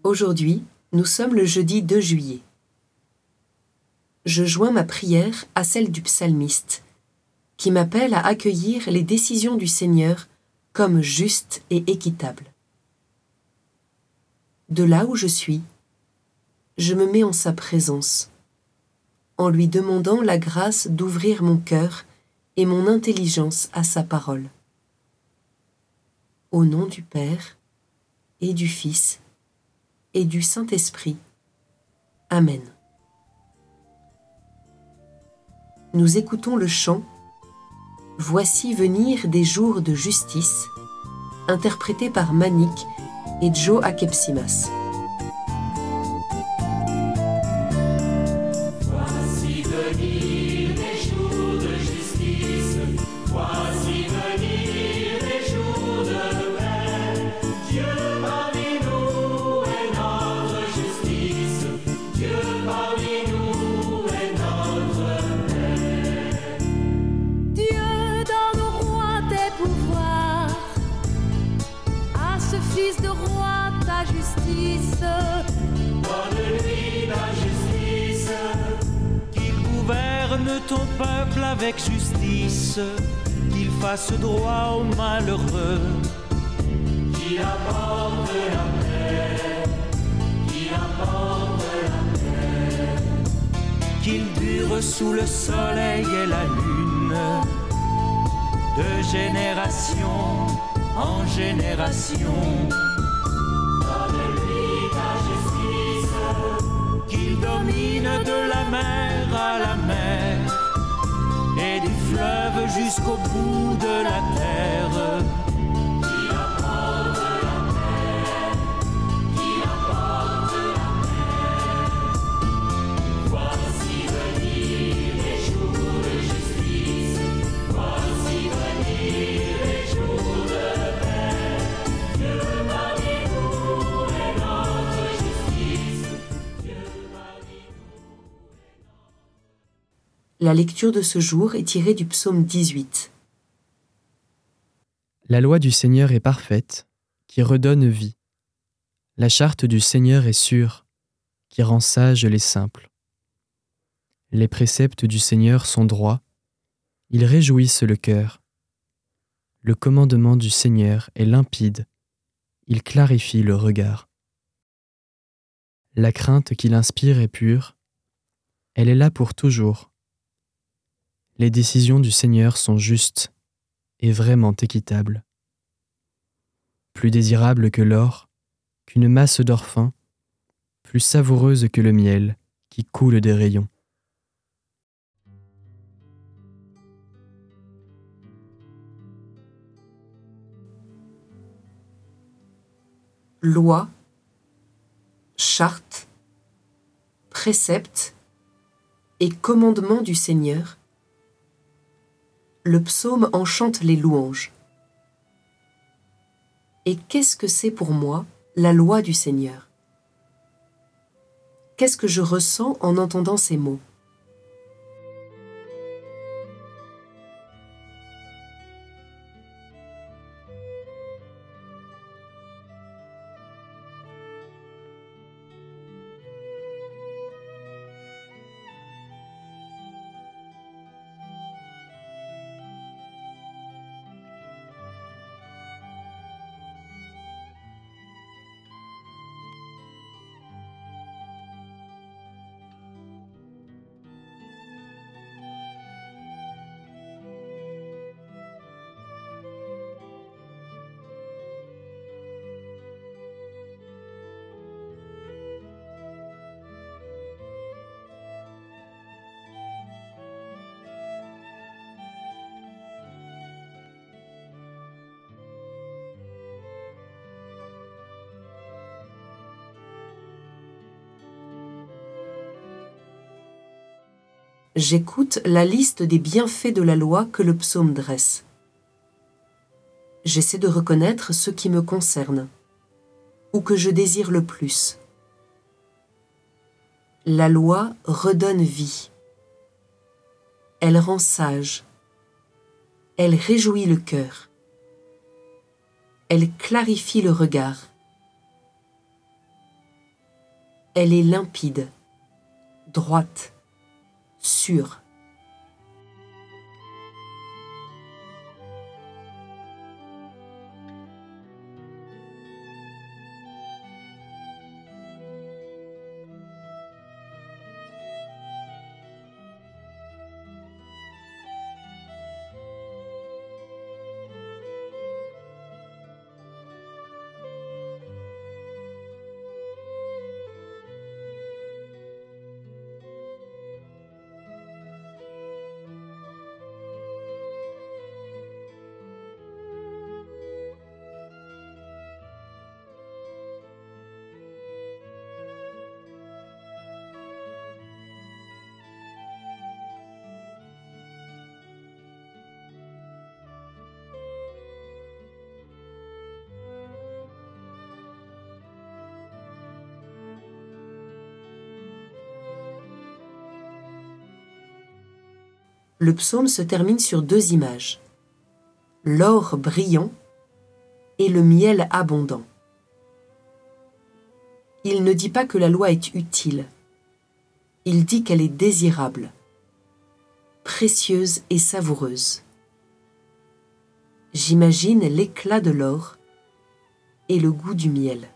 Aujourd'hui, nous sommes le jeudi 2 juillet. Je joins ma prière à celle du psalmiste, qui m'appelle à accueillir les décisions du Seigneur comme justes et équitables. De là où je suis, je me mets en sa présence, en lui demandant la grâce d'ouvrir mon cœur et mon intelligence à sa parole. Au nom du Père et du Fils et du Saint-Esprit. Amen. Nous écoutons le chant « Voici venir des jours de justice » interprété par Manik et Joe Akepsimas. Voici venir les jours de justice, voici venir les jours de paix. Dieu parmi nous est notre justice, Dieu parmi nous est notre paix. Dieu donne au roi tes pouvoirs, à ce fils de roi ta justice. Donne-lui la justice, Qu'il gouverne ton peuple avec justice, qu'il fasse droit aux malheureux, qui apporte la paix, qui apporte la paix. qu'il dure sous le soleil et la lune, de génération en génération. Donne-lui ta justice, Qu'il domine de la mer à la mer et du fleuve jusqu'au bout de la terre. qui apporte la paix, qui apporte la paix. Voici venir les jours de justice, voici venir les jours de paix. Dieu parmi nous est notre justice, Dieu parmi nous. La lecture de ce jour est tirée du psaume 18. La loi du Seigneur est parfaite, qui redonne vie. La charte du Seigneur est sûre, qui rend sages les simples. Les préceptes du Seigneur sont droits, ils réjouissent le cœur. Le commandement du Seigneur est limpide, il clarifie le regard. La crainte qu'il inspire est pure, elle est là pour toujours. Les décisions du Seigneur sont justes et vraiment équitables. Plus désirable que l'or, qu'une masse d'or fin, plus savoureuse que le miel qui coule des rayons. Loi, charte, précepte et commandement du Seigneur, le psaume en chante les louanges. Et qu'est-ce que c'est pour moi, la loi du Seigneur? Qu'est-ce que je ressens en entendant ces mots? J'écoute la liste des bienfaits de la loi que le psaume dresse. J'essaie de reconnaître ce qui me concerne, ou que je désire le plus. La loi redonne vie. Elle rend sage. Elle réjouit le cœur. Elle clarifie le regard. Elle est limpide, droite, sûre. Le psaume se termine sur 2 images, l'or brillant et le miel abondant. Il ne dit pas que la loi est utile, il dit qu'elle est désirable, précieuse et savoureuse. J'imagine l'éclat de l'or et le goût du miel.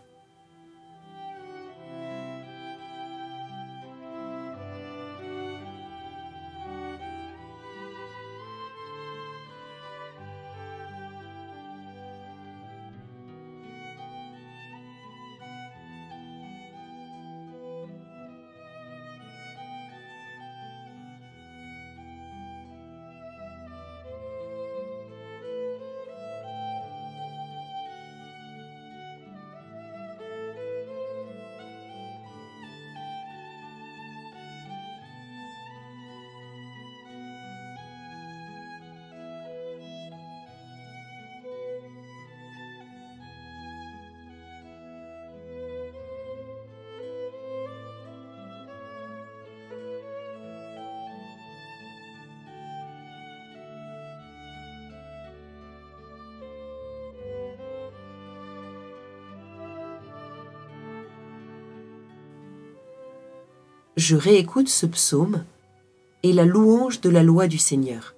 Je réécoute ce psaume et la louange de la loi du Seigneur.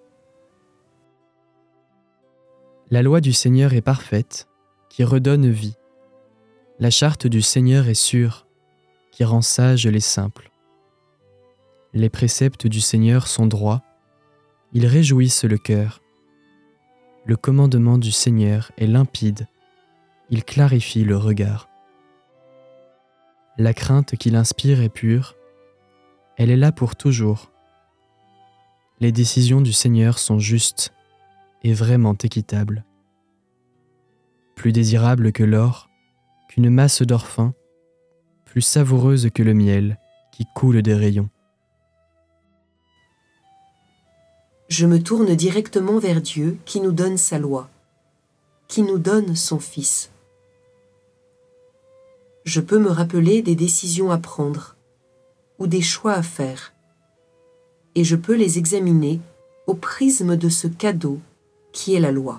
La loi du Seigneur est parfaite, qui redonne vie. La charte du Seigneur est sûre, qui rend sages les simples. Les préceptes du Seigneur sont droits, ils réjouissent le cœur. Le commandement du Seigneur est limpide, il clarifie le regard. La crainte qu'il inspire est pure, elle est là pour toujours. Les décisions du Seigneur sont justes et vraiment équitables. Plus désirable que l'or, qu'une masse d'or fin, plus savoureuse que le miel qui coule des rayons. Je me tourne directement vers Dieu qui nous donne sa loi, qui nous donne son Fils. Je peux me rappeler des décisions à prendre ou des choix à faire, et je peux les examiner au prisme de ce cadeau qui est la loi.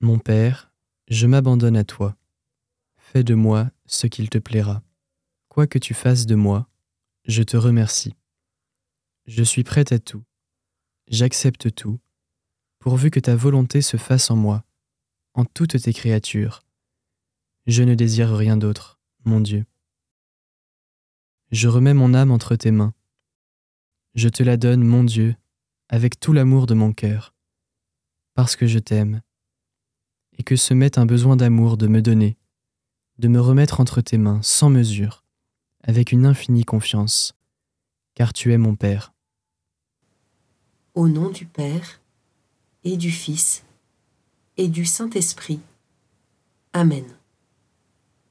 Mon Père, je m'abandonne à toi. Fais de moi ce qu'il te plaira. Quoi que tu fasses de moi, je te remercie. Je suis prête à tout. J'accepte tout, pourvu que ta volonté se fasse en moi, en toutes tes créatures. Je ne désire rien d'autre, mon Dieu. Je remets mon âme entre tes mains. Je te la donne, mon Dieu, avec tout l'amour de mon cœur, parce que je t'aime, et que se met un besoin d'amour de me donner, de me remettre entre tes mains sans mesure, avec une infinie confiance, car tu es mon Père. Au nom du Père, et du Fils, et du Saint-Esprit. Amen.